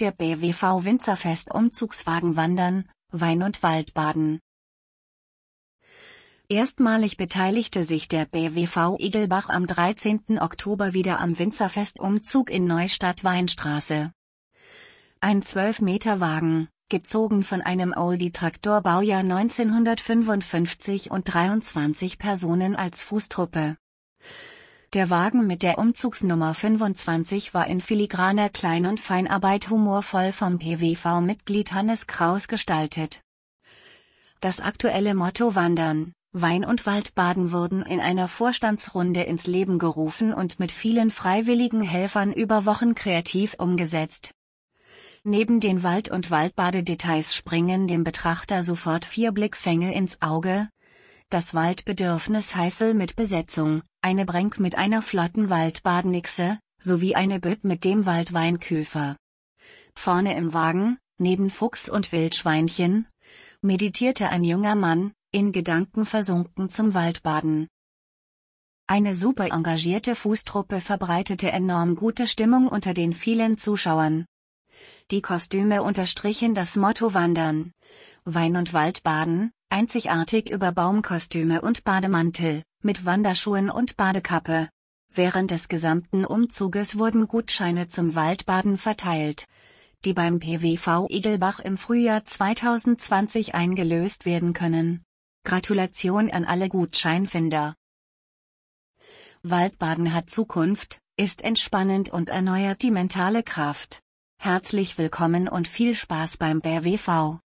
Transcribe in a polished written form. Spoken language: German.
Der BWV Winzerfest Umzugswagen wandern, Wein- und Waldbaden. Erstmalig beteiligte sich der BWV Igelbach am 13. Oktober wieder am Winzerfest-Umzug in Neustadt-Weinstraße. Ein 12-Meter-Wagen, gezogen von einem Oldie-Traktor Baujahr 1955 und 23 Personen als Fußtruppe. Der Wagen mit der Umzugsnummer 25 war in filigraner Klein- und Feinarbeit humorvoll vom BWV-Mitglied Hannes Kraus gestaltet. Das aktuelle Motto Wandern, Wein- und Waldbaden wurden in einer Vorstandsrunde ins Leben gerufen und mit vielen freiwilligen Helfern über Wochen kreativ umgesetzt. Neben den Wald- und Waldbadedetails springen dem Betrachter sofort 4 Blickfänge ins Auge: das Waldbedürfnis Heißel mit Besetzung, eine Brenk mit einer flotten Waldbadenixe, sowie eine Bütt mit dem Waldweinköfer. Vorne im Wagen, neben Fuchs und Wildschweinchen, meditierte ein junger Mann, in Gedanken versunken zum Waldbaden. Eine super engagierte Fußtruppe verbreitete enorm gute Stimmung unter den vielen Zuschauern. Die Kostüme unterstrichen das Motto Wandern, Wein- und Waldbaden, einzigartig über Baumkostüme und Bademantel, mit Wanderschuhen und Badekappe. Während des gesamten Umzuges wurden Gutscheine zum Waldbaden verteilt, die beim BWV Igelbach im Frühjahr 2020 eingelöst werden können. Gratulation an alle Gutscheinfinder. Waldbaden hat Zukunft, ist entspannend und erneuert die mentale Kraft. Herzlich willkommen und viel Spaß beim BWV.